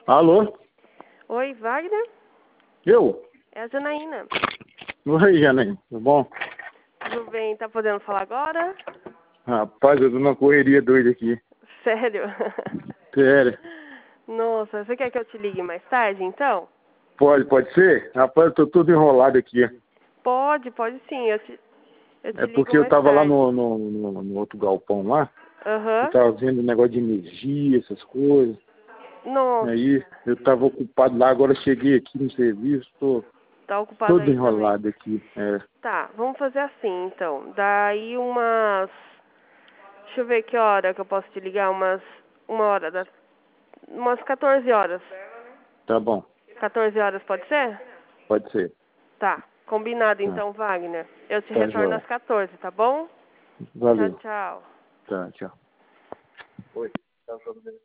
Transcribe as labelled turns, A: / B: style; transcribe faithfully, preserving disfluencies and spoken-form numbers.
A: Alô?
B: Oi, Wagner?
A: Eu?
B: É a Janaína.
A: Oi, Janaína. Tudo bom?
B: Tudo bem? Tá podendo falar agora?
A: Rapaz, eu tô numa correria doida aqui.
B: Sério?
A: Sério.
B: Nossa, você quer que eu te ligue mais tarde, então?
A: Pode, pode ser? Rapaz, eu tô todo enrolado aqui.
B: Pode, pode sim. Eu te, eu te
A: É
B: ligo
A: porque eu
B: mais
A: tava lá
B: tarde.
A: no, no, no, no outro galpão lá. Eu
B: Aham.
A: tava vendo um negócio de energia, essas coisas.
B: Nossa,
A: Aí eu tava ocupado lá, agora eu cheguei aqui no serviço, tô
B: tá ocupado
A: todo
B: aí também.
A: enrolado aqui. É.
B: Tá, vamos fazer assim, então. Daí umas... Deixa eu ver que hora que eu posso te ligar. Umas... Uma hora da... Umas quatorze horas.
A: Tá bom,
B: quatorze horas pode ser?
A: pode ser.
B: Tá. Combinado
A: Tá,
B: então, Wagner. Eu te
A: tá
B: retorno às
A: joia.
B: quatorze, tá bom? Tchau,
A: Valeu.
B: tchau.
A: Tá, tchau. Oi.